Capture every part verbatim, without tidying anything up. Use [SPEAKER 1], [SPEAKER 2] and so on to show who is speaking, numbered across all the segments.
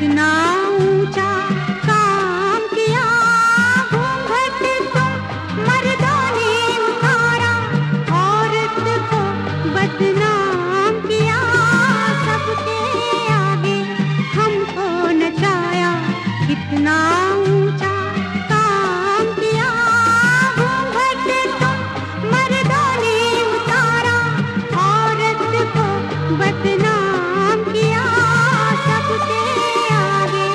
[SPEAKER 1] कितना ऊंचा काम किया, घूंघट तो मर्दों ने उतारा, औरत को बदनाम किया, सबके आगे हमको नचाया। कितना ऊंचा काम किया, घूंघट तो मर्दों ने उतारा, औरत को बदनाम किया, सबके आगे।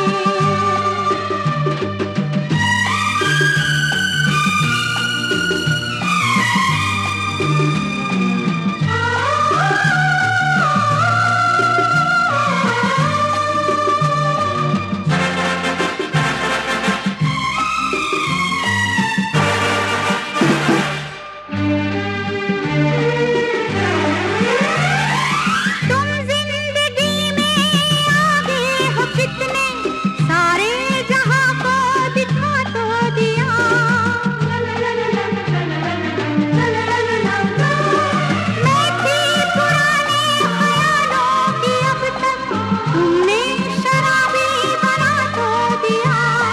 [SPEAKER 1] तुम जिंदगी में आगे हो कितने, सारे जहां को दिखा तो दिया। मैं थी पुराने ख्यालों की, अब तक तुमने शराबी बना तो दिया।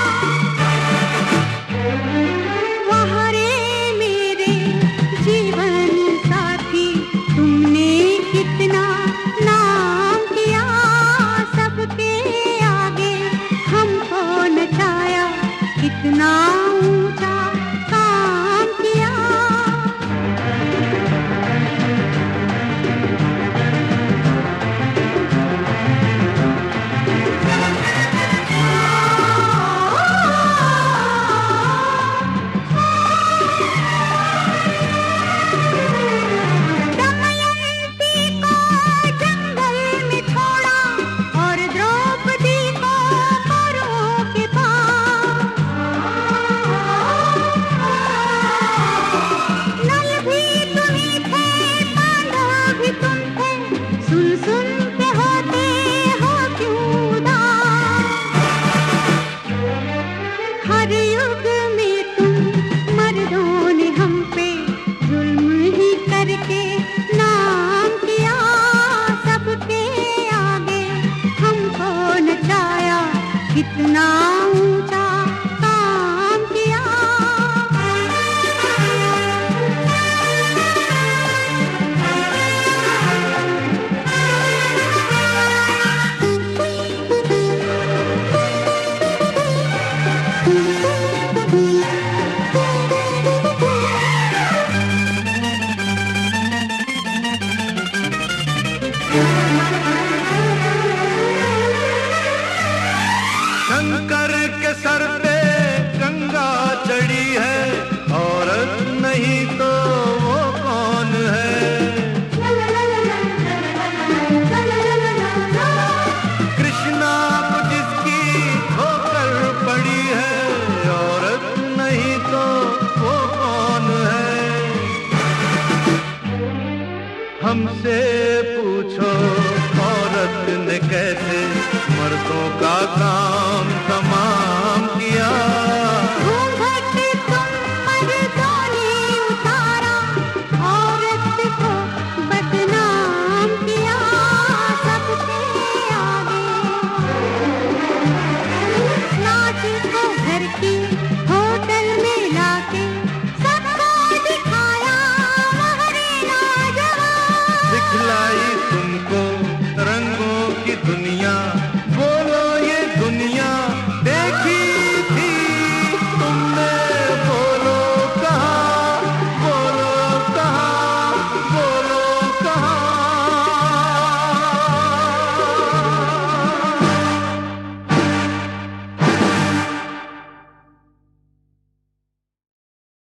[SPEAKER 1] वाह रे मेरे जीवन साथी, तुमने कितना नाम किया, सबके आगे हमको नचाया। कितना ऊंचा काम किया। दमयंती को जंगल में छोड़ा, और द्रौपदी को कौरवों के पास। नल भी तुम ही थे, पांडव भी तुम थे, सुन सुन के होते हो क्यों उदास। हर युग में तुम मर्दों ने हम पे जुल्म ही करके नाम किया, सबके आगे हमको नचाया। कितना ऊंचा काम किया।
[SPEAKER 2] शंकर के सर पे गंगा चढ़ी है, औरत नहीं तो वो कौन है। कृष्णा को जिसकी ठोकर पड़ी है, औरत नहीं तो वो कौन है। हमसे पूछो औरत ने कैसे मर्दों का काम